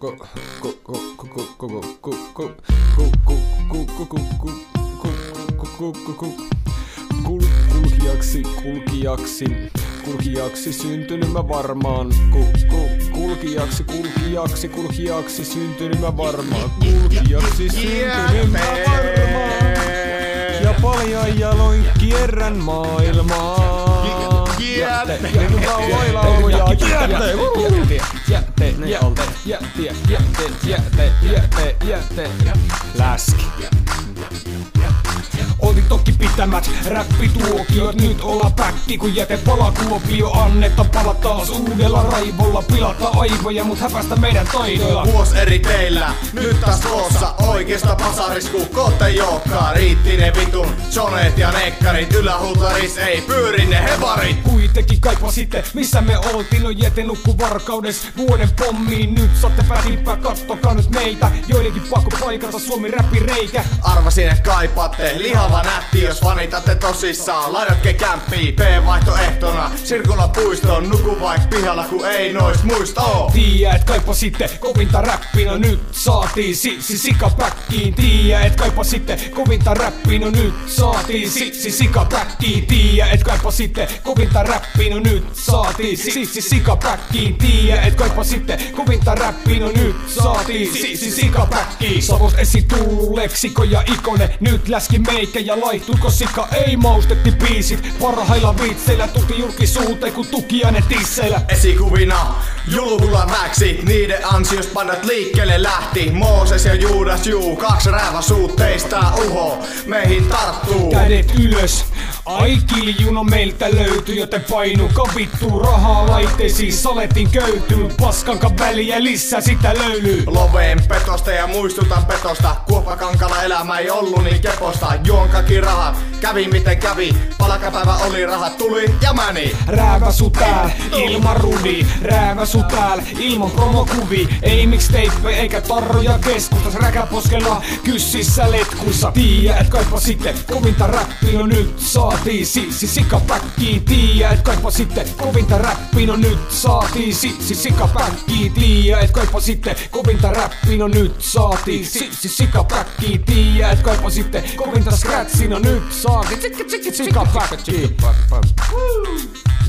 Kulkijaksi syntynyt mä varmaan. Kulkijaksi syntynyt mä varmaan. Kulkijaksi syntynyt mä varmaan. Ja paljon jaloin kierrän maailmaa. Läski. Oltiin toki pitämät räppituokiot, nyt ollaan päkki kun jäte palakuopio. Annetta pala taas uudella raivolla, pilata aivoja mut häpästä meidän taidoilla. Vuos eri teillä, nyt taas koossa, oikeesta pasarisku kohta jookkaa. Riitti ne vitun soneet ja nekkarit, ylähultaris ei pyöri ne hevarit. Kuitenkin kaipa sitten, missä me oltiin, on jäte nukku varkaudes vuoden pommiin. Nyt saatte välimpää, kattokaa nyt meitä, joidenkin pakko paikata Suomi räppireikä. Arvasin et kaipaatte lihava nätti, jos fanitatte tosissaan. Laidatke kämppii, P-vaihtoehtona, Sirkula puistoon, nuku vaik pihalla ku ei nois muista oo. Tiiä et kaipa sitten kovinta räppinä, nyt saatiin sikapäkkiin. Tiiä et kaipa sitten kovinta räppinä, nyt saatiin sikapäkkiin. Tiiä et kaipa sitten kovinta räppinä, nyt saatiin sikapäkkiin. Tiiä et kaipa sitten kovinta räppinä, nyt saatiin sikapäkkiin. Savos esituu leksiko ja ikone, nyt läski meikä ja laihtuuko sika, ei maustetti biisit. Parhailla viitseillä tulti julkisuuteen kun tukiainen tisseillä. Esikuvina julkulla väksi, niiden ansiosta pandat liikkeelle lähti. Mooses ja Juudas, kaksi rääväsuutteista uho meihin tarttuu. Kädet ylös, ai kiljuno meiltä löytyy, joten painuka vittuu rahaa laitteisiin. Saletin köytyy, paskanka väliä lisää sitä löylyy. Loveen petosta ja muistutan petosta, Kuoppakankalla elämä ei ollut niin keposta. Juon kaikki rahat, kävi miten kävi, palkapäivä oli, rahat tuli ja meni. Rääväsu tääl, ilman rudi, rääväsu tääl, ilman promokuvi. Ei mixtape eikä tarroja keskustas, räkäposkella kyssissä letkuissa. Tiiä et kaipa sitten kovinta räppiä, no nyt saatiin sikapäkkiin. Tiiä et kaipa sitten kovinta räppiä, no nyt saatiin sikapäkkiin. Tiiä et kaipa sitten kovinta räppiä, no nyt saatiin sikapäkkiin. Tiiä et kaipa sitten kovinta scratchia, no nyt saatiin sikapäkkiin.